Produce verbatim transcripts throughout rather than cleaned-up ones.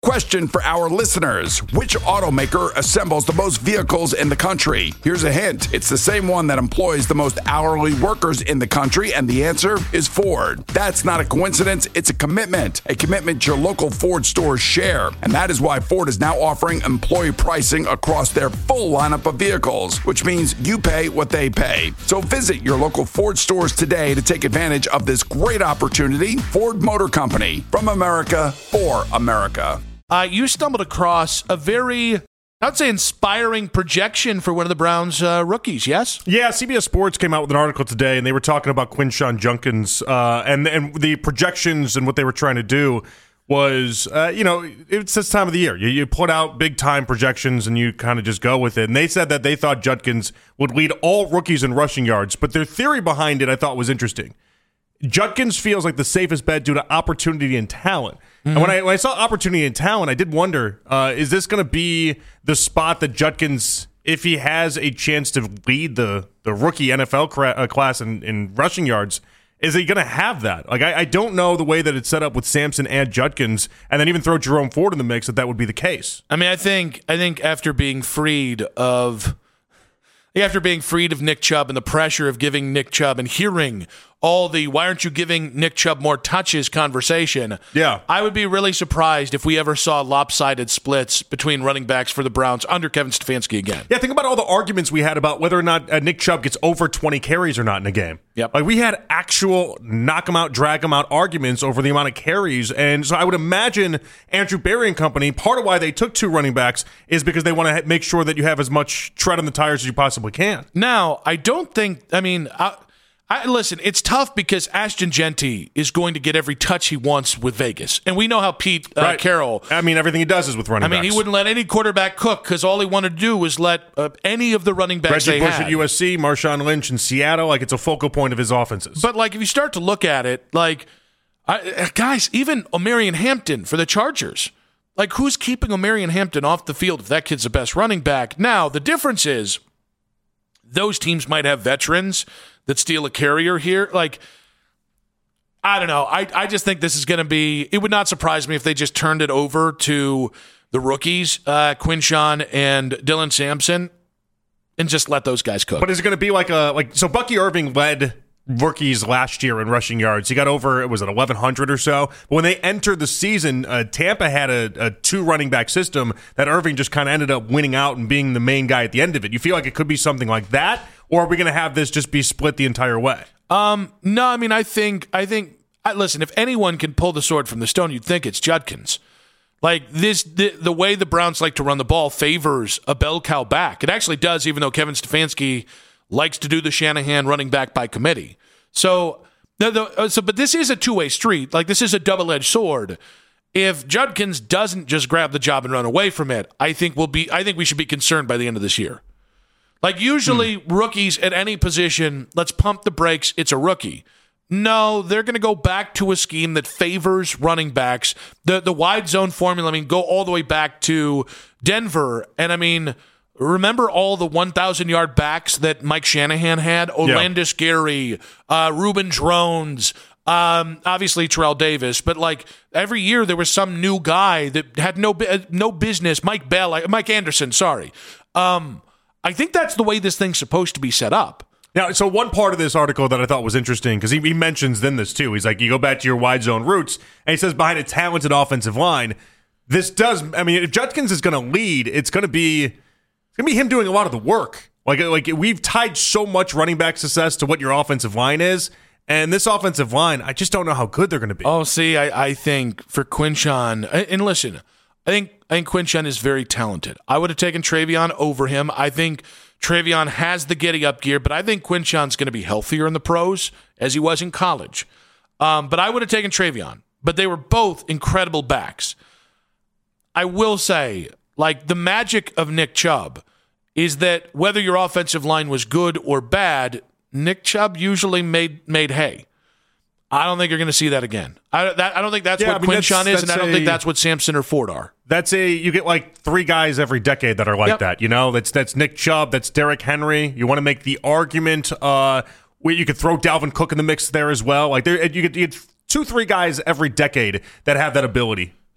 Question for our listeners. Which automaker assembles the most vehicles in the country? Here's a hint. It's the same one that employs the most hourly workers in the country, and the answer is Ford. That's not a coincidence. It's a commitment. A commitment your local Ford stores share. And that is why Ford is now offering employee pricing across their full lineup of vehicles, which means you pay what they pay. So visit your local Ford stores today to take advantage of this great opportunity. Ford Motor Company, from America for America. Uh, you stumbled across a very, I'd say, inspiring projection for one of the Browns' uh, rookies, yes? Yeah, C B S Sports came out with an article today, and they were talking about Quinshon Judkins, uh, and, and the projections and what they were trying to do was, uh, you know, it's this time of the year. You, you put out big-time projections, and you kind of just go with it. And they said that they thought Judkins would lead all rookies in rushing yards, but their theory behind it I thought was interesting. Judkins feels like the safest bet due to opportunity and talent. Mm-hmm. And when I when I saw opportunity and talent, I did wonder, uh, is this going to be the spot that Judkins, if he has a chance to lead the, the rookie N F L cra- uh, class in, in rushing yards, is he going to have that? Like, I, I don't know the way that it's set up with Sampson and Judkins, and then even throw Jerome Ford in the mix, that that would be the case. I mean, I think I think after being freed of... After being freed of Nick Chubb and the pressure of giving Nick Chubb and hearing all the why aren't you giving Nick Chubb more touches conversation, yeah, I would be really surprised if we ever saw lopsided splits between running backs for the Browns under Kevin Stefanski again. Yeah, think about all the arguments we had about whether or not uh, Nick Chubb gets over twenty carries or not in a game. Yep. Like, we had actual knock him out, drag him out arguments over the amount of carries. And so I would imagine Andrew Berry and company, part of why they took two running backs is because they want to ha- make sure that you have as much tread on the tires as you possibly can. Now, I don't think, I mean, I, I, listen, it's tough because Ashton Genty is going to get every touch he wants with Vegas. And we know how Pete uh, right. Carroll... I mean, everything he does is with running backs. I mean, backs. he wouldn't let any quarterback cook because all he wanted to do was let uh, any of the running backs Reggie they Bush had. at U S C, Marshawn Lynch in Seattle, like, it's a focal point of his offenses. But, like, if you start to look at it, like, I, guys, even Omarion Hampton for the Chargers, like, who's keeping Omarion Hampton off the field if that kid's the best running back? Now, the difference is those teams might have veterans that steal a carrier here. Like, I don't know. I, I just think this is going to be, it would not surprise me if they just turned it over to the rookies, uh, Quinshon and Dylan Sampson, and just let those guys cook. But is it going to be like a, like, so Bucky Irving led rookies last year in rushing yards. He got over, it was at eleven hundred or so. But when they entered the season, uh, Tampa had a, a two running back system that Irving just kind of ended up winning out and being the main guy at the end of it. You feel like it could be something like that? Or are we going to have this just be split the entire way? Um, no, I mean, I think, I think, I, listen, if anyone can pull the sword from the stone, you'd think it's Judkins. Like, this, the, the way the Browns like to run the ball favors a bell cow back. It actually does, even though Kevin Stefanski likes to do the Shanahan running back by committee. So, the, the, so, but this is a two-way street. Like, this is a double-edged sword. If Judkins doesn't just grab the job and run away from it, I think we'll be. I think we should be concerned by the end of this year. Like, usually hmm. rookies at any position, let's pump the brakes. It's a rookie. No, they're going to go back to a scheme that favors running backs. The the wide zone formula, I mean, go all the way back to Denver. And, I mean, remember all the one thousand yard backs that Mike Shanahan had? Orlandis yeah. Gary, uh, Reuben Drones, um, obviously Terrell Davis. But, like, every year there was some new guy that had no no business. Mike Bell, Mike Anderson, sorry. Um, I think that's the way this thing's supposed to be set up. Now, so one part of this article that I thought was interesting, because he, he mentions then this too. He's like, you go back to your wide zone roots, and he says behind a talented offensive line, this does, I mean, if Judkins is going to lead, it's going to be, it's going to be him doing a lot of the work. Like, like we've tied so much running back success to what your offensive line is, and this offensive line, I just don't know how good they're going to be. Oh, see, I, I think for Quinshon, and listen, I think I think Quinshon is very talented. I would have taken Travion over him. I think Travion has the giddy-up gear, but I think Quinshon's going to be healthier in the pros as he was in college. Um, but I would have taken Travion. But they were both incredible backs. I will say, like, the magic of Nick Chubb is that whether your offensive line was good or bad, Nick Chubb usually made made hay. I don't think you're going to see that again. I, that, I don't think that's yeah, what I mean, Quinshon that's, is, that's and I don't a, think that's what Sampson or Ford are. That's a you get like three guys every decade that are like yep. that. You know, that's that's Nick Chubb, that's Derrick Henry. You want to make the argument uh, where you could throw Dalvin Cook in the mix there as well. Like there, you get, you get two, three guys every decade that have that ability.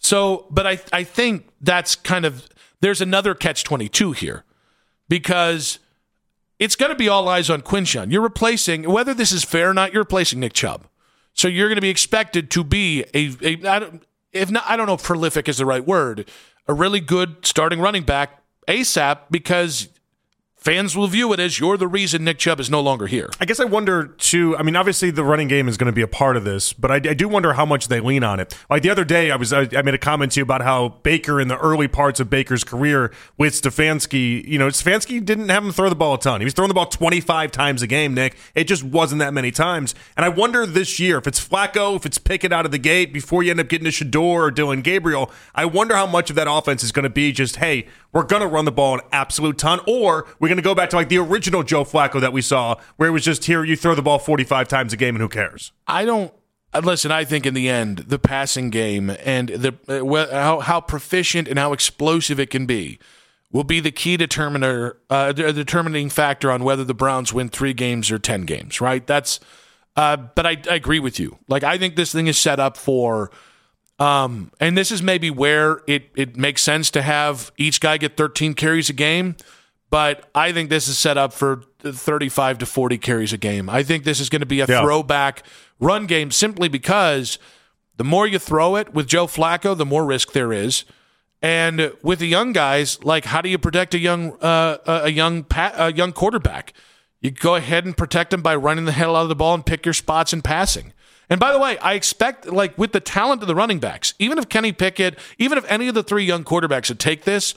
So, but I, I think that's kind of, there's another catch twenty-two here because it's going to be all eyes on Quinshon. You're replacing, whether this is fair or not, you're replacing Nick Chubb. So you're going to be expected to be a, a I don't, if not, I don't know if prolific is the right word, a really good starting running back ASAP because fans will view it as you're the reason Nick Chubb is no longer here. I guess I wonder, too, I mean, obviously the running game is going to be a part of this, but I, I do wonder how much they lean on it. Like the other day, I was I, I made a comment to you about how Baker in the early parts of Baker's career with Stefanski, you know, Stefanski didn't have him throw the ball a ton. He was throwing the ball twenty-five times a game, Nick. It just wasn't that many times. And I wonder this year, if it's Flacco, if it's Pickett out of the gate before you end up getting to Shador or Dylan Gabriel, I wonder how much of that offense is going to be just, hey, we're going to run the ball an absolute ton, or we're going to go back to like the original Joe Flacco that we saw, where it was just here, you throw the ball forty-five times a game and who cares? I don't listen. I think in the end, the passing game and the uh, how how proficient and how explosive it can be will be the key determiner, uh, the determining factor on whether the Browns win three games or ten games. Right? That's. Uh, but I, I agree with you. Like I think this thing is set up for. Um, and this is maybe where it, it makes sense to have each guy get thirteen carries a game, but I think this is set up for thirty-five to forty carries a game. I think this is going to be a yeah. throwback run game simply because the more you throw it with Joe Flacco, the more risk there is. And with the young guys, like how do you protect a young uh, a young pa- a young quarterback? You go ahead and protect him by running the hell out of the ball and pick your spots in passing. And by the way, I expect, like, with the talent of the running backs, even if Kenny Pickett, even if any of the three young quarterbacks would take this,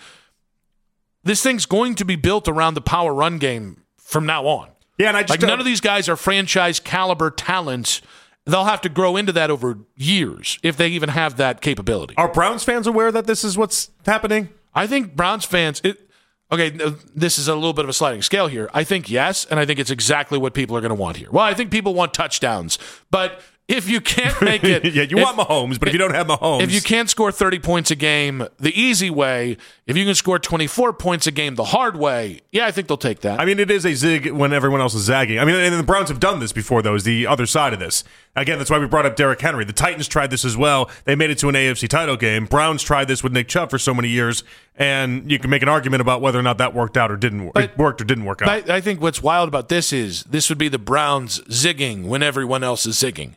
this thing's going to be built around the power run game from now on. Yeah, and I just like, none of these guys are franchise caliber talents. They'll have to grow into that over years if they even have that capability. Are Browns fans aware that this is what's happening? I think Browns fans... It, Okay, this is a little bit of a sliding scale here. I think yes, and I think it's exactly what people are going to want here. Well, I think people want touchdowns, but if you can't make it... yeah, you if, want Mahomes, but if you don't have Mahomes... If you can't score thirty points a game the easy way, if you can score twenty-four points a game the hard way, yeah, I think they'll take that. I mean, it is a zig when everyone else is zagging. I mean, and the Browns have done this before, though, is the other side of this. Again, that's why we brought up Derrick Henry. The Titans tried this as well. They made it to an A F C title game. Browns tried this with Nick Chubb for so many years, and you can make an argument about whether or not that worked out or didn't work. It worked or didn't work out. I, I think what's wild about this is this would be the Browns zigging when everyone else is zigging.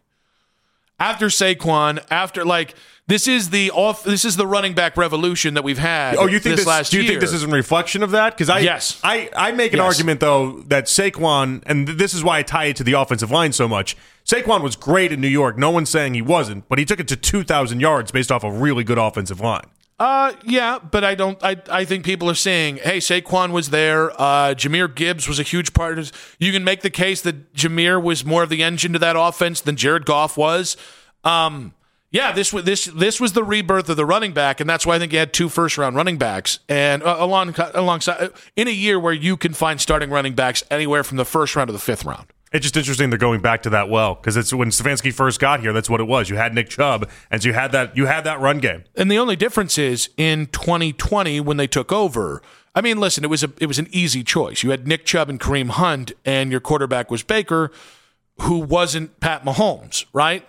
After Saquon, after like this is the off, this is the running back revolution that we've had. Oh, you think this, this last Do you year. think this is a reflection of that? Because I, yes, I, I make an yes. argument though that Saquon, and this is why I tie it to the offensive line so much. Saquon was great in New York. No one's saying he wasn't, but he took it to two thousand yards based off a really good offensive line. Uh, yeah, but I don't. I I think people are saying, hey, Saquon was there. Uh, Jahmyr Gibbs was a huge part of this. You can make the case that Jahmyr was more of the engine to that offense than Jared Goff was. Um, yeah, this was this this was the rebirth of the running back, and that's why I think you had two first round running backs, and uh, along alongside in a year where you can find starting running backs anywhere from the first round to the fifth round. It's just interesting they're going back to that well, because it's when Stefanski first got here, that's what it was. You had Nick Chubb, and so you had that you had that run game. And the only difference is in twenty twenty when they took over. I mean, listen, it was a it was an easy choice. You had Nick Chubb and Kareem Hunt, and your quarterback was Baker, who wasn't Pat Mahomes, right?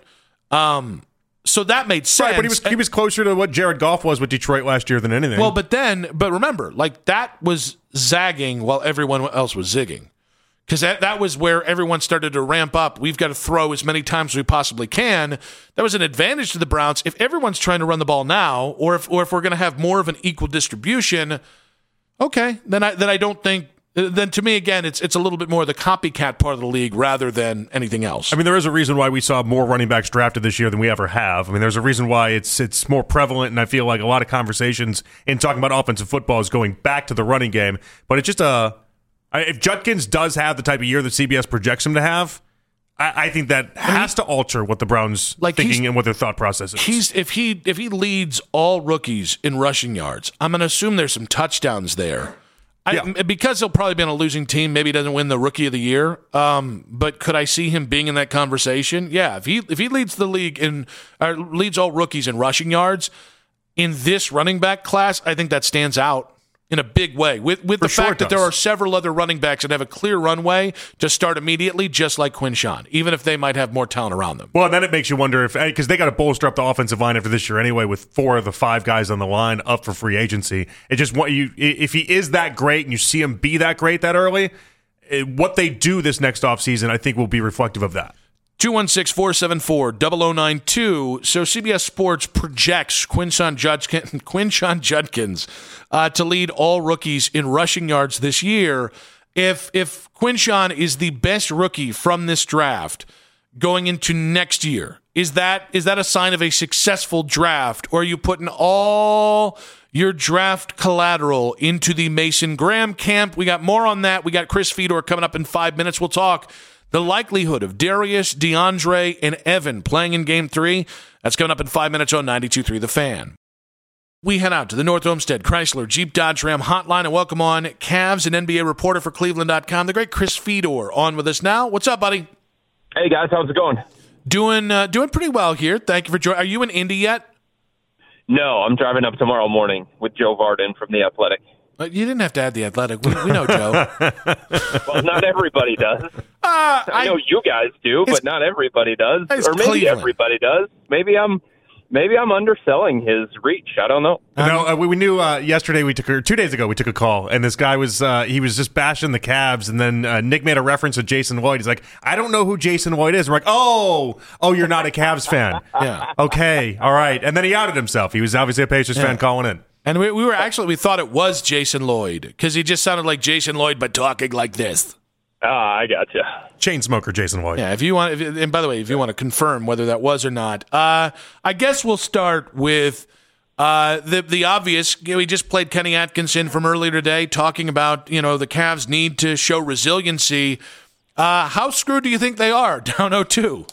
Um, so that made sense. Right, but he was he was closer to what Jared Goff was with Detroit last year than anything. Well, but then, but remember, like that was zagging while everyone else was zigging. Because that, that was where everyone started to ramp up. We've got to throw as many times as we possibly can. That was an advantage to the Browns. If everyone's trying to run the ball now, or if or if we're going to have more of an equal distribution, okay, then I then I don't think. Then to me, again, it's it's a little bit more the copycat part of the league rather than anything else. I mean, there is a reason why we saw more running backs drafted this year than we ever have. I mean, there's a reason why it's it's more prevalent, and I feel like a lot of conversations in talking about offensive football is going back to the running game. But it's just a if Judkins does have the type of year that C B S projects him to have, I, I think that has to alter what the Browns like thinking and what their thought process is. He's if he if he leads all rookies in rushing yards, I'm going to assume there's some touchdowns there. I, yeah. Because he'll probably be on a losing team, maybe he doesn't win the Rookie of the Year. Um, but could I see him being in that conversation? Yeah, if he if he leads the league in or leads all rookies in rushing yards in this running back class, I think that stands out in a big way. With with For the sure fact it that there does. are several other running backs that have a clear runway to start immediately, just like Quinshon, even if they might have more talent around them. Well, then it makes you wonder if, because they got to bolster up the offensive line after this year anyway, with four of the five guys on the line up for free agency. It just want you if he is that great and you see him be that great that early, it, what they do this next offseason, I think, will be reflective of that. two one six, four seven four, zero zero nine two. So C B S Sports projects Quinshon Judkins, Quinshon Judkins uh, to lead all rookies in rushing yards this year. If if Quinshon is the best rookie from this draft going into next year, is that is that a sign of a successful draft, or are you putting all your draft collateral into the Mason Graham camp? We got more on that. We got Chris Fedor coming up in five minutes. We'll talk the likelihood of Darius, DeAndre, and Evan playing in Game three. That's coming up in five minutes on ninety-two point three The Fan. We head out to the North Olmsted Chrysler Jeep Dodge Ram hotline and welcome on Cavs and N B A reporter for Cleveland dot com, the great Chris Fedor, on with us now. What's up, buddy? Hey, guys. How's it going? Doing uh, doing pretty well here. Thank you for joining. Are you in Indy yet? No, I'm driving up tomorrow morning with Joe Varden from The Athletic. Uh, you didn't have to add The Athletic. We, we know Joe. Well, not everybody does. Uh, I, I know you guys do, It's- but not everybody does. It's Or maybe Cleveland. everybody does. Maybe I'm maybe I'm underselling his reach. I don't know. no, uh, we, we knew uh, yesterday we took or two days ago we took a call, and this guy was uh, he was just bashing the Cavs, and then uh, Nick made a reference to Jason Lloyd. He's like, I don't know who Jason Lloyd is. We're like, oh, oh, you're not a Cavs fan. Yeah. Okay, all right. And then he outed himself. He was obviously a Pacers fan calling in. And we, we were actually, we thought it was Jason Lloyd because he just sounded like Jason Lloyd, but talking like this. Ah, I gotcha. Chain smoker Jason Lloyd. Yeah, if you want, if, and by the way, if you want to confirm whether that was or not, uh, I guess we'll start with uh, the the obvious. You know, we just played Kenny Atkinson from earlier today, talking about you know the Cavs need to show resiliency. Uh, how screwed do you think they are down oh two?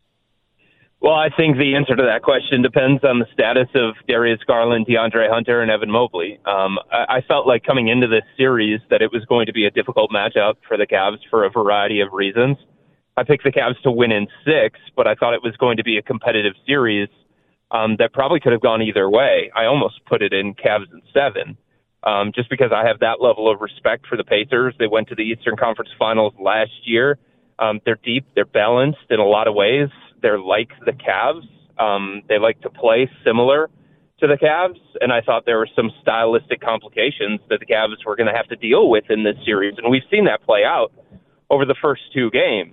Well, I think the answer to that question depends on the status of Darius Garland, DeAndre Hunter, and Evan Mobley. Um, I, I felt like coming into this series that it was going to be a difficult matchup for the Cavs for a variety of reasons. I picked the Cavs to win in six, but I thought it was going to be a competitive series um, that probably could have gone either way. I almost put it in Cavs in seven, um, just because I have that level of respect for the Pacers. They went to the Eastern Conference Finals last year. Um, they're deep, they're balanced in a lot of ways. They're like the Cavs. Um, they like to play similar to the Cavs, and I thought there were some stylistic complications that the Cavs were going to have to deal with in this series, and we've seen that play out over the first two games.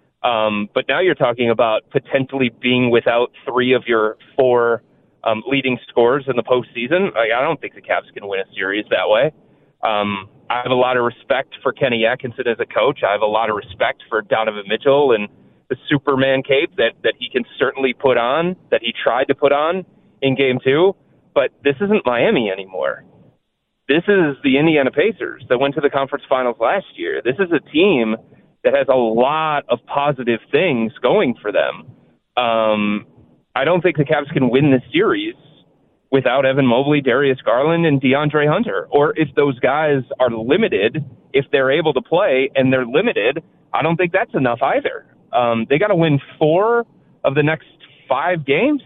Um, but now you're talking about potentially being without three of your four um, leading scorers in the postseason. Like, I don't think the Cavs can win a series that way. Um, I have a lot of respect for Kenny Atkinson as a coach. I have a lot of respect for Donovan Mitchell and the Superman cape that, that he can certainly put on, that he tried to put on in game two. But this isn't Miami anymore. This is the Indiana Pacers that went to the conference finals last year. This is a team that has a lot of positive things going for them. Um, I don't think the Cavs can win this series without Evan Mobley, Darius Garland, and DeAndre Hunter. Or if those guys are limited, if they're able to play and they're limited, I don't think that's enough either. Um, they got to win four of the next five games,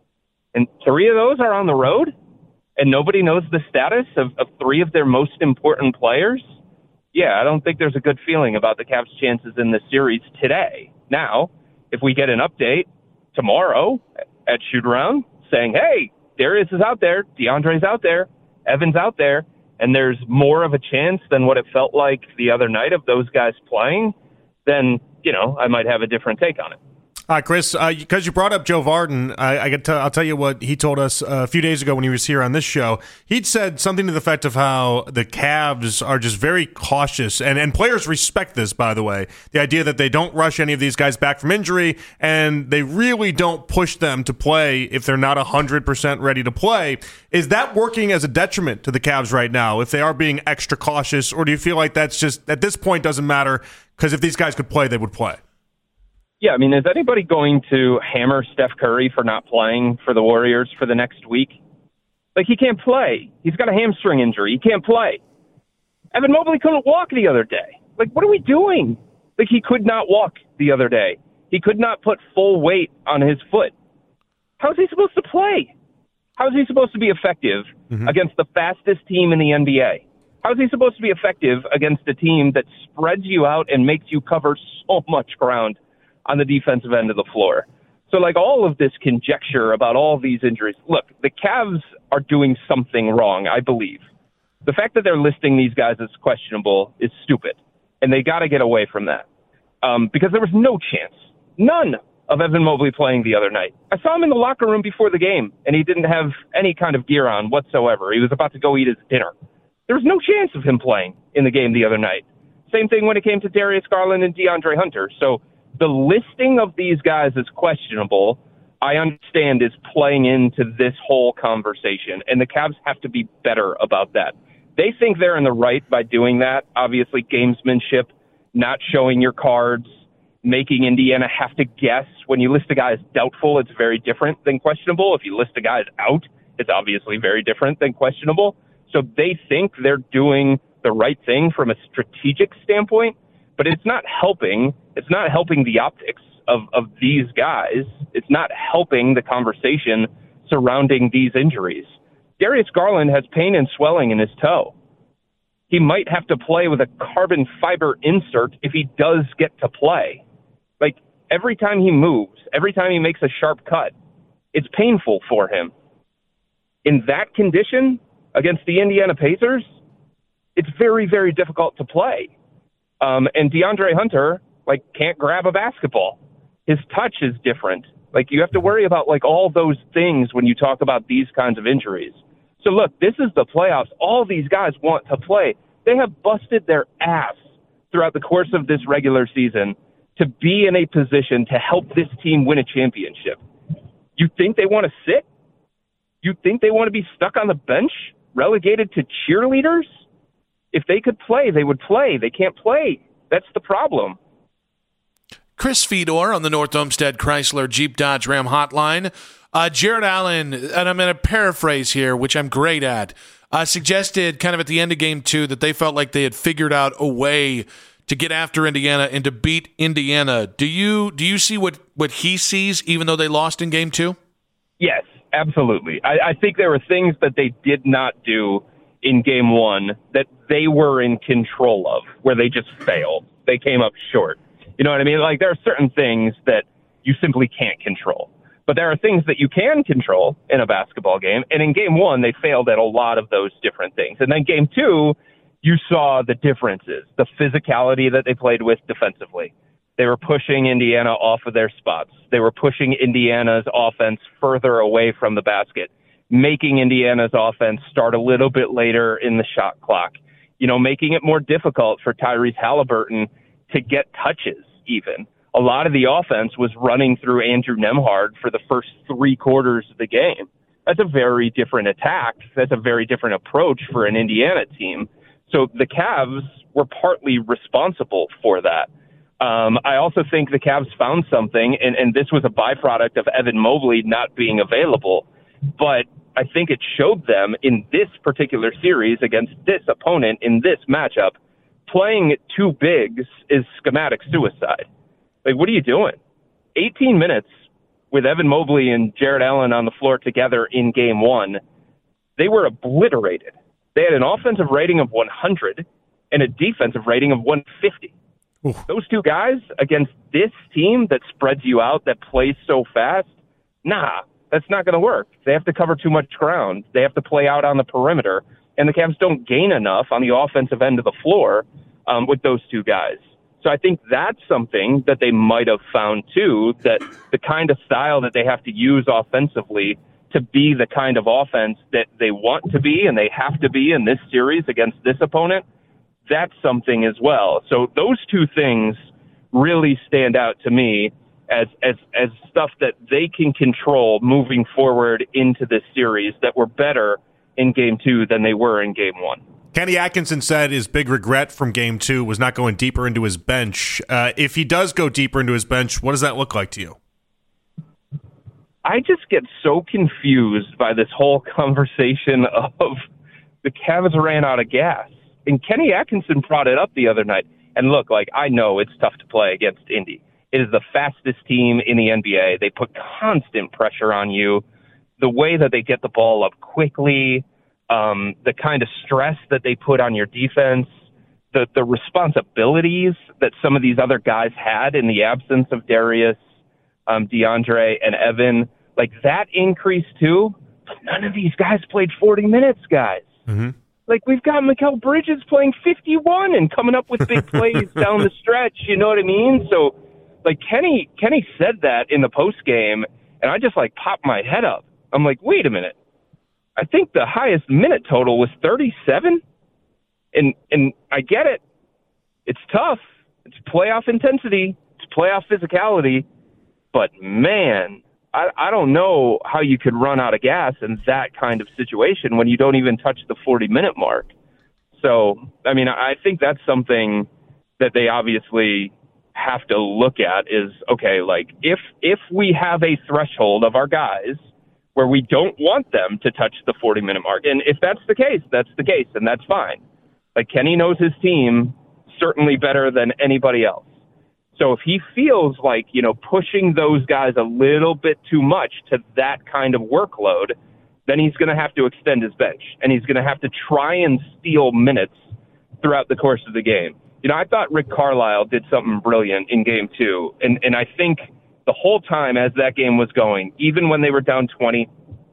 and three of those are on the road, and nobody knows the status of, of three of their most important players. Yeah, I don't think there's a good feeling about the Cavs' chances in this series today. Now, if we get an update tomorrow at shoot-around saying, hey, Darius is out there, DeAndre's out there, Evan's out there, and there's more of a chance than what it felt like the other night of those guys playing, then, you know, I might have a different take on it. All right, Chris, because uh, you brought up Joe Varden, I, I get I'll tell you what he told us uh, a few days ago when he was here on this show. He'd said something to the effect of how the Cavs are just very cautious, and, and players respect this, by the way, the idea that they don't rush any of these guys back from injury, and they really don't push them to play if they're not one hundred percent ready to play. Is that working as a detriment to the Cavs right now, if they are being extra cautious, or do you feel like that's just, at this point, doesn't matter, because if these guys could play, they would play? Yeah, I mean, is anybody going to hammer Steph Curry for not playing for the Warriors for the next week? Like, he can't play. He's got a hamstring injury. He can't play. Evan Mobley couldn't walk the other day. Like, what are we doing? Like, he could not walk the other day. He could not put full weight on his foot. How is he supposed to play? How is he supposed to be effective mm-hmm. against the fastest team in the N B A? How is he supposed to be effective against a team that spreads you out and makes you cover so much ground on the defensive end of the floor? So, like, all of this conjecture about all these injuries, look, the Cavs are doing something wrong, I believe. The fact that they're listing these guys as questionable is stupid, and they got to get away from that um, because there was no chance, none of Evan Mobley playing the other night. I saw him in the locker room before the game, and he didn't have any kind of gear on whatsoever. He was about to go eat his dinner. There was no chance of him playing in the game the other night. Same thing when it came to Darius Garland and DeAndre Hunter. So the listing of these guys as questionable, I understand, is playing into this whole conversation, and the Cavs have to be better about that. They think they're in the right by doing that. Obviously, gamesmanship, not showing your cards, making Indiana have to guess. When you list a guy as doubtful, it's very different than questionable. If you list a guy as out, it's obviously very different than questionable. So they think they're doing the right thing from a strategic standpoint, but it's not helping. It's not helping the optics of, of these guys. It's not helping the conversation surrounding these injuries. Darius Garland has pain and swelling in his toe. He might have to play with a carbon fiber insert if he does get to play. Like, every time he moves, every time he makes a sharp cut, it's painful for him. In that condition, against the Indiana Pacers, it's very, very difficult to play. Um, and DeAndre Hunter, like, can't grab a basketball. His touch is different. Like, you have to worry about, like, all those things when you talk about these kinds of injuries. So, look, this is the playoffs. All these guys want to play. They have busted their ass throughout the course of this regular season to be in a position to help this team win a championship. You think they want to sit? You think they want to be stuck on the bench, relegated to cheerleaders? If they could play, they would play. They can't play. That's the problem. Chris Fedor on the North Olmsted Chrysler Jeep Dodge Ram hotline. Uh, Jared Allen, and I'm going to paraphrase here, which I'm great at, uh, suggested kind of at the end of game two that they felt like they had figured out a way to get after Indiana and to beat Indiana. Do you do you see what, what he sees, even though they lost in game two? Yes, absolutely. I, I think there were things that they did not do in game one that they were in control of, where they just failed. They came up short. You know what I mean? Like, there are certain things that you simply can't control. But there are things that you can control in a basketball game. And in game one, they failed at a lot of those different things. And then game two, you saw the differences, the physicality that they played with defensively. They were pushing Indiana off of their spots. They were pushing Indiana's offense further away from the basket, making Indiana's offense start a little bit later in the shot clock, you know, making it more difficult for Tyrese Halliburton to get touches even. A lot of the offense was running through Andrew Nembhard for the first three quarters of the game. That's a very different attack. That's a very different approach for an Indiana team. So the Cavs were partly responsible for that. Um, I also think the Cavs found something, and, and this was a byproduct of Evan Mobley not being available. But I think it showed them in this particular series against this opponent in this matchup, playing two bigs is schematic suicide. Like, what are you doing? eighteen minutes with Evan Mobley and Jared Allen on the floor together in game one, they were obliterated. They had an offensive rating of one hundred and a defensive rating of one fifty. Oof. Those two guys against this team that spreads you out, that plays so fast, nah, that's not going to work. They have to cover too much ground. They have to play out on the perimeter, and the Cavs don't gain enough on the offensive end of the floor um, with those two guys. So I think that's something that they might have found, too, that the kind of style that they have to use offensively to be the kind of offense that they want to be and they have to be in this series against this opponent, that's something as well. So those two things really stand out to me as as as stuff that they can control moving forward into this series that were better in game two than they were in game one. Kenny Atkinson said his big regret from game two was not going deeper into his bench. Uh, if he does go deeper into his bench, what does that look like to you? I just get so confused by this whole conversation of the Cavs ran out of gas. And Kenny Atkinson brought it up the other night. And look, like, I know it's tough to play against Indy. It is the fastest team in the N B A. They put constant pressure on you. the way that they get the ball up quickly, um, the kind of stress that they put on your defense, the, the responsibilities that some of these other guys had in the absence of Darius, um, DeAndre, and Evan, like that increased too. But none of these guys played forty minutes, guys. Mm-hmm. Like, we've got Mikal Bridges playing fifty-one and coming up with big plays down the stretch, you know what I mean? So, like, Kenny Kenny said that in the postgame, and I just, like, popped my head up. I'm like, wait a minute. I think the highest minute total was thirty-seven? And and I get it. It's tough. It's playoff intensity. It's playoff physicality. But, man, I, I don't know how you could run out of gas in that kind of situation when you don't even touch the forty-minute mark. So, I mean, I think that's something that they obviously have to look at is, okay, like, if if we have a threshold of our guys where we don't want them to touch the forty-minute mark, and if that's the case, that's the case, and that's fine. Like, Kenny knows his team certainly better than anybody else. So if he feels like, you know, pushing those guys a little bit too much to that kind of workload, then he's going to have to extend his bench, and he's going to have to try and steal minutes throughout the course of the game. You know, I thought Rick Carlisle did something brilliant in game two, and, and I think the whole time as that game was going, even when they were down twenty,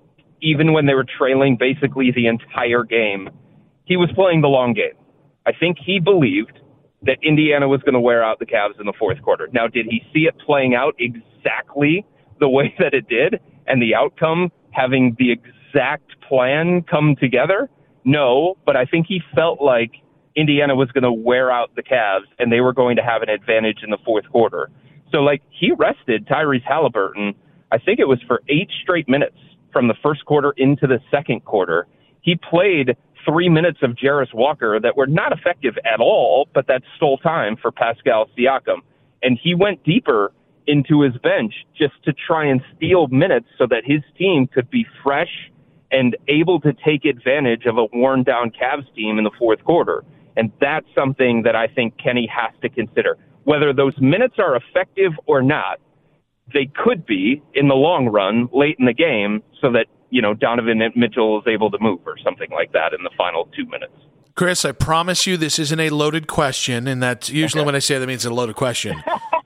even when they were trailing basically the entire game, he was playing the long game. I think he believed that Indiana was going to wear out the Cavs in the fourth quarter. Now, did he see it playing out exactly the way that it did and the outcome having the exact plan come together? No, but I think he felt like Indiana was going to wear out the Cavs and they were going to have an advantage in the fourth quarter. So, like, he rested Tyrese Halliburton, I think it was for eight straight minutes from the first quarter into the second quarter. He played three minutes of Jarris Walker that were not effective at all, but that stole time for Pascal Siakam. And he went deeper into his bench just to try and steal minutes so that his team could be fresh and able to take advantage of a worn-down Cavs team in the fourth quarter. And that's something that I think Kenny has to consider. Whether those minutes are effective or not, they could be in the long run late in the game so that, you know, Donovan Mitchell is able to move or something like that in the final two minutes. Chris, I promise you this isn't a loaded question, and that's usually okay. When I say that means it's a loaded question.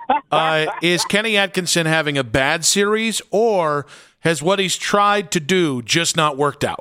uh, is Kenny Atkinson having a bad series, or has what he's tried to do just not worked out?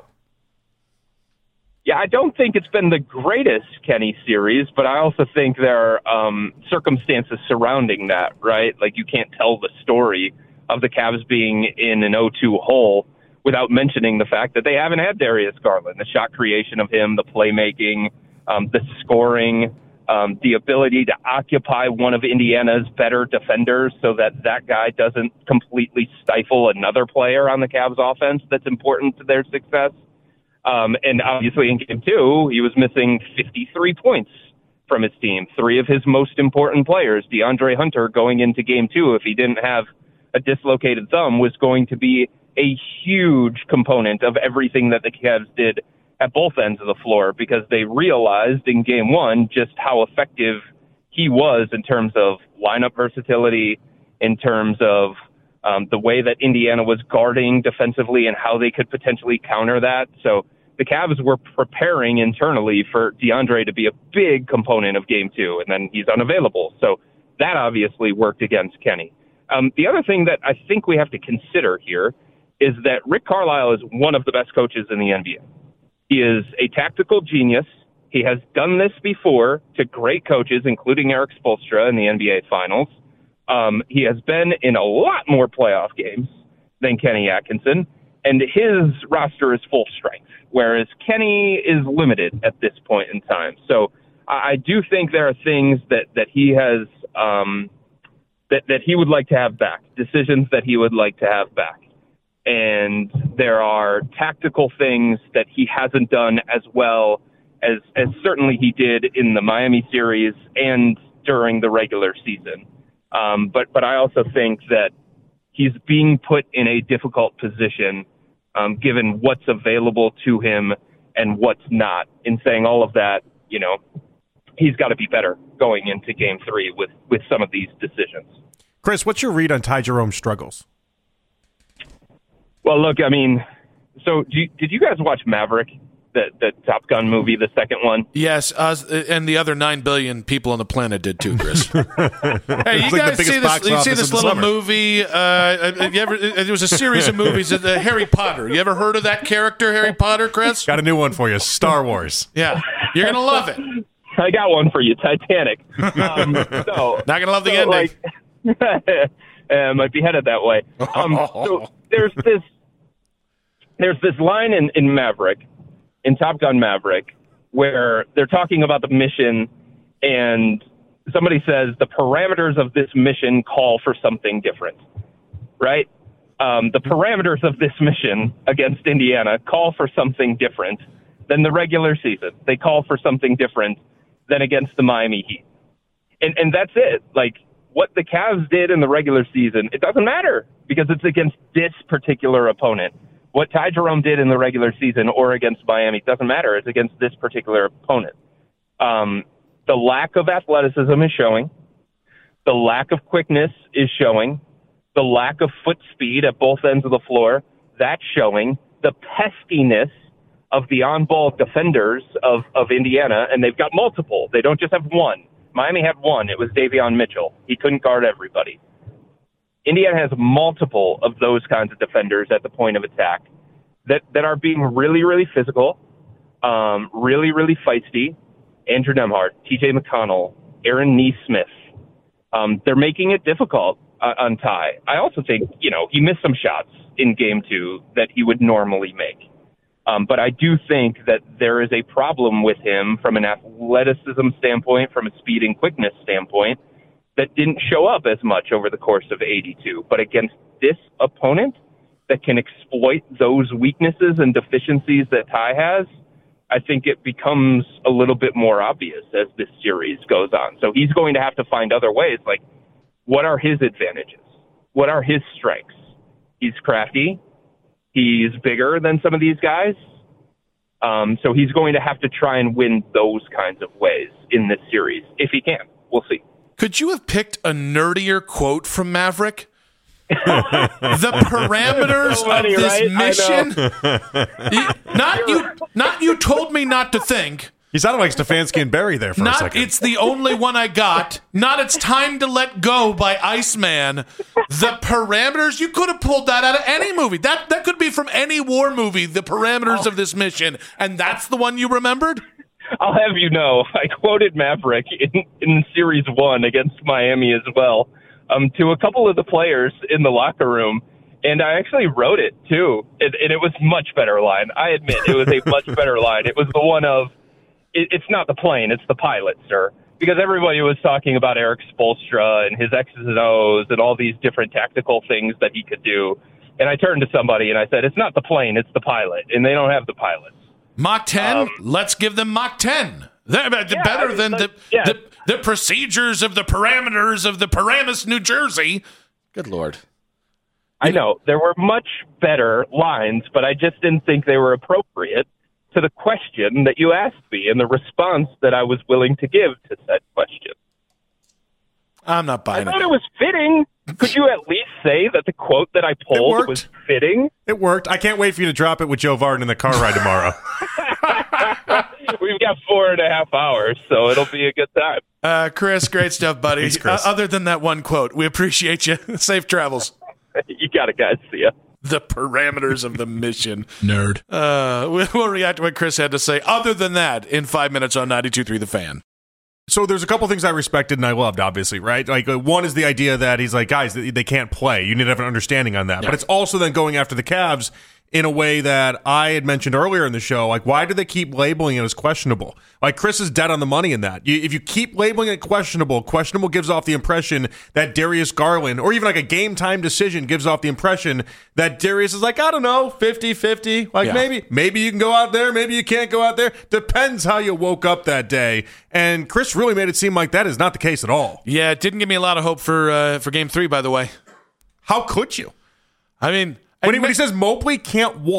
Yeah, I don't think it's been the greatest Kenny series, but I also think there are um, circumstances surrounding that, right? Like, you can't tell the story of the Cavs being in an oh two hole without mentioning the fact that they haven't had Darius Garland, the shot creation of him, the playmaking, um, the scoring, um, the ability to occupy one of Indiana's better defenders so that that guy doesn't completely stifle another player on the Cavs offense that's important to their success. Um, and obviously in game two, he was missing fifty-three points from his team. Three of his most important players, DeAndre Hunter, going into game two, if he didn't have a dislocated thumb, was going to be a huge component of everything that the Cavs did at both ends of the floor, because they realized in game one just how effective he was in terms of lineup versatility, in terms of um, the way that Indiana was guarding defensively and how they could potentially counter that. So the Cavs were preparing internally for DeAndre to be a big component of game two, and then he's unavailable. So that obviously worked against Kenny. Um, the other thing that I think we have to consider here is that Rick Carlisle is one of the best coaches in the N B A. He is a tactical genius. He has done this before to great coaches, including Eric Spoelstra in the N B A Finals. Um, he has been in a lot more playoff games than Kenny Atkinson, and his roster is full strength, whereas Kenny is limited at this point in time. So I do think there are things that, that he has um, that, that he would like to have back, decisions that he would like to have back. And there are tactical things that he hasn't done as well as, as certainly he did in the Miami series and during the regular season. Um, but, but I also think that he's being put in a difficult position um, given what's available to him and what's not. In saying all of that, you know, he's got to be better going into game three with, with some of these decisions. Chris, what's your read on Ty Jerome's struggles? Well, look, I mean, so do you, did you guys watch Maverick, the, the Top Gun movie, the second one? Yes, us, and the other nine billion people on the planet did too, Chris. Hey, you like guys the see this, you see this little movie? Uh, you ever, there was a series of movies, uh, Harry Potter. You ever heard of that character, Harry Potter, Chris? Got a new one for you, Star Wars. Yeah, you're going to love it. I got one for you, Titanic. Um, so, Not going to love the so, ending. Like, uh, might be headed that way. Um, so there's this there's this line in, in Maverick, in Top Gun Maverick, where they're talking about the mission, and somebody says the parameters of this mission call for something different, right? Um, the parameters of this mission against Indiana call for something different than the regular season. They call for something different than against the Miami Heat. And and that's it. Like, what the Cavs did in the regular season, it doesn't matter because it's against this particular opponent. What Ty Jerome did in the regular season or against Miami doesn't matter. It's against this particular opponent. Um, the lack of athleticism is showing. The lack of quickness is showing. The lack of foot speed at both ends of the floor, that's showing. The peskiness of the on-ball defenders of, of Indiana, and they've got multiple. They don't just have one. Miami had one. It was Davion Mitchell. He couldn't guard everybody. Indiana has multiple of those kinds of defenders at the point of attack that, that are being really, really physical, um, really, really feisty. Andrew Nembhard, T J McConnell, Aaron Nesmith. Um, they're making it difficult uh, on Ty. I also think, you know, he missed some shots in game two that he would normally make. Um, but I do think that there is a problem with him from an athleticism standpoint, from a speed and quickness standpoint, that didn't show up as much over the course of eighty-two. But against this opponent that can exploit those weaknesses and deficiencies that Ty has, I think it becomes a little bit more obvious as this series goes on. So he's going to have to find other ways. Like, what are his advantages? What are his strengths? He's crafty. He's bigger than some of these guys. Um, so he's going to have to try and win those kinds of ways in this series, if he can. We'll see. Could you have picked a nerdier quote from Maverick? The parameters so funny, of this right? mission. you, not you. Not you told me not to think. He sounded like Stefanski and Barry there for not, a second. It's the only one I got. Not It's Time to Let Go by Iceman. The parameters, you could have pulled that out of any movie. That that could be from any war movie, the parameters oh. of this mission. And that's the one you remembered? I'll have you know, I quoted Maverick in, in Series one against Miami as well um, to a couple of the players in the locker room. And I actually wrote it, too. And, and it was a much better line. I admit, it was a much better line. It was the one of, it, it's not the plane, it's the pilot, sir. Because everybody was talking about Eric Spoelstra and his X's and O's and all these different tactical things that he could do. And I turned to somebody and I said, it's not the plane, it's the pilot. And they don't have the pilots. Mach ten? Um, Let's give them Mach ten. They're yeah, better than the, yeah. the the procedures of the parameters of the Paramus, New Jersey. Good Lord. I know. There were much better lines, but I just didn't think they were appropriate to the question that you asked me and the response that I was willing to give to said question. I'm not buying I it. thought it was fitting. Could you at least say that the quote that I pulled was fitting? It worked. I can't wait for you to drop it with Joe Vardon in the car ride tomorrow. We've got four and a half hours, so it'll be a good time. Uh, Chris, great stuff, buddy. Thanks, Chris. Uh, other than that one quote, we appreciate you. Safe travels. You got it, guys. See ya. The parameters of the mission. Nerd. Uh, we'll react to what Chris had to say. Other than that, in five minutes on ninety-two point three The Fan. So there's a couple things I respected and I loved, obviously, right? Like, uh, one is the idea that he's like, guys, they, they can't play. You need to have an understanding on that. Yeah. But it's also then going after the Cavs in a way that I had mentioned earlier in the show. Like, why do they keep labeling it as questionable? Like, Chris is dead on the money in that. You, if you keep labeling it questionable, questionable gives off the impression that Darius Garland, or even like a game-time decision, gives off the impression that Darius is like, I don't know, fifty-fifty. Like, yeah. maybe maybe you can go out there, maybe you can't go out there. Depends how you woke up that day. And Chris really made it seem like that is not the case at all. Yeah, it didn't give me a lot of hope for uh, for game three, by the way. How could you? I mean... When he, when he says Mobley can't walk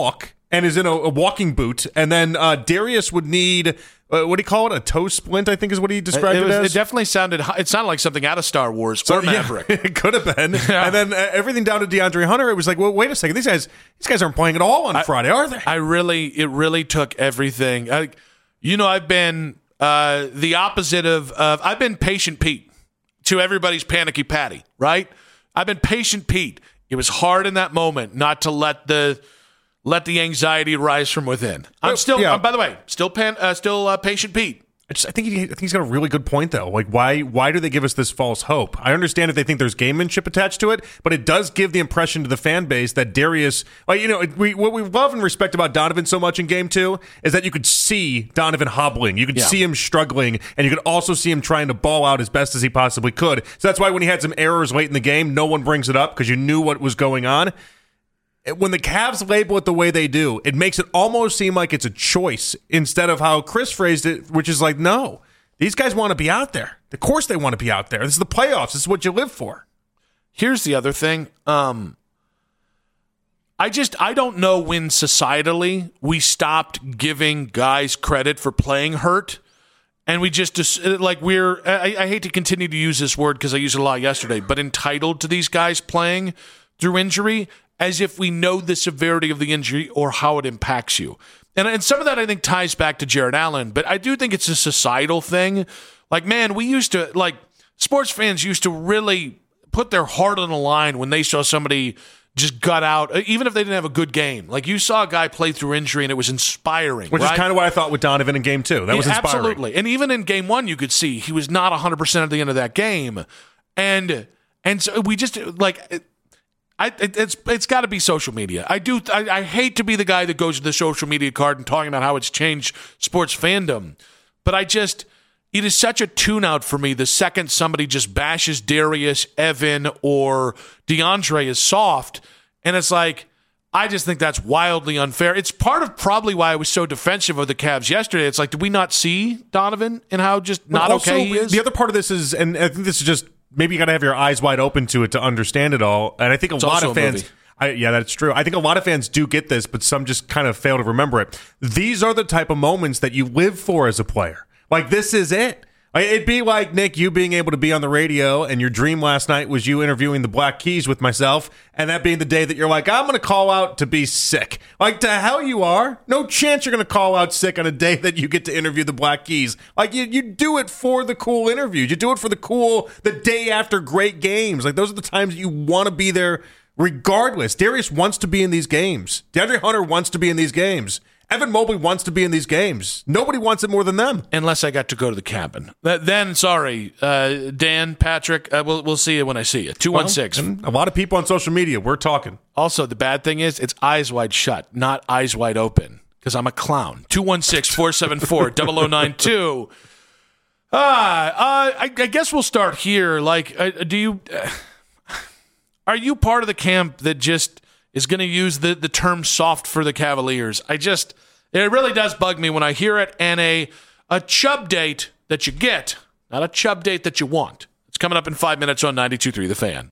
and is in a, a walking boot, and then uh, Darius would need uh, what do you call it? A toe splint, I think is what he described it, it, was, it as. It definitely sounded. It sounded like something out of Star Wars so, or Maverick. Yeah, it could have been. Yeah. And then uh, everything down to DeAndre Hunter. It was like, well, wait a second. These guys, these guys aren't playing at all on I, Friday, are they? I really, it really took everything. I, you know, I've been uh, the opposite of, of. I've been patient Pete to everybody's panicky Patty. Right? I've been patient Pete. It was hard in that moment not to let the. Let the anxiety rise from within. I'm still, yeah. uh, by the way, still pan, uh, still uh, patient Pete. I, just, I think he, I think he's got a really good point though. Like, why, why do they give us this false hope? I understand if they think there's gamemanship attached to it, but it does give the impression to the fan base that Darius, like, you know, we, what we love and respect about Donovan so much in Game Two is that you could see Donovan hobbling, you could yeah. see him struggling, and you could also see him trying to ball out as best as he possibly could. So that's why when he had some errors late in the game, no one brings it up because you knew what was going on. When the Cavs label it the way they do, it makes it almost seem like it's a choice instead of how Chris phrased it, which is like, no, these guys want to be out there. Of course they want to be out there. This is the playoffs. This is what you live for. Here's the other thing. Um, I just, I don't know when societally we stopped giving guys credit for playing hurt. And we just, like, we're, I, I hate to continue to use this word because I used it a lot yesterday, but entitled to these guys playing through injury as if we know the severity of the injury or how it impacts you. And, and some of that, I think, ties back to Jared Allen, but I do think it's a societal thing. Like, man, we used to, like, sports fans used to really put their heart on the line when they saw somebody just gut out, even if they didn't have a good game. Like, you saw a guy play through injury, and it was inspiring. Which right? is kind of what I thought with Donovan in Game Two. That was yeah, inspiring. Absolutely. And even in Game One, you could see he was not one hundred percent at the end of that game. And and so we just, like... I, it's it's got to be social media. I do. I, I hate to be the guy that goes to the social media card and talking about how it's changed sports fandom, but I just it is such a tune out for me the second somebody just bashes Darius, Evan, or DeAndre as soft, and it's like I just think that's wildly unfair. It's part of probably why I was so defensive of the Cavs yesterday. It's like, did we not see Donovan and how just not also, okay he is? The other part of this is, and I think this is just. Maybe you got to have your eyes wide open to it to understand it all. And I think a it's lot also of fans, I, yeah, that's true. I think a lot of fans do get this, but some just kind of fail to remember it. These are the type of moments that you live for as a player. Like, this is it. It'd be like, Nick, you being able to be on the radio, and your dream last night was you interviewing the Black Keys with myself, and that being the day that you're like, I'm going to call out to be sick. Like, to hell you are. No chance you're going to call out sick on a day that you get to interview the Black Keys. Like, you, you do it for the cool interviews. You do it for the cool, the day after great games. Like, those are the times you want to be there regardless. Darius wants to be in these games. DeAndre Hunter wants to be in these games. Evan Mobley wants to be in these games. Nobody wants it more than them. Unless I got to go to the cabin. Then, sorry, uh, Dan, Patrick, uh, we'll, we'll see you when I see you. two one six. Well, a lot of people on social media, we're talking. Also, the bad thing is it's eyes wide shut, not eyes wide open, because I'm a clown. two one six, four seven four, zero zero nine two. Ah, uh, I, I guess we'll start here. Like, uh, do you... Uh, are you part of the camp that just... is going to use the, the term soft for the Cavaliers? I just, it really does bug me when I hear it, and a, a chub date that you get, not a chub date that you want. It's coming up in five minutes on ninety-two point three The Fan.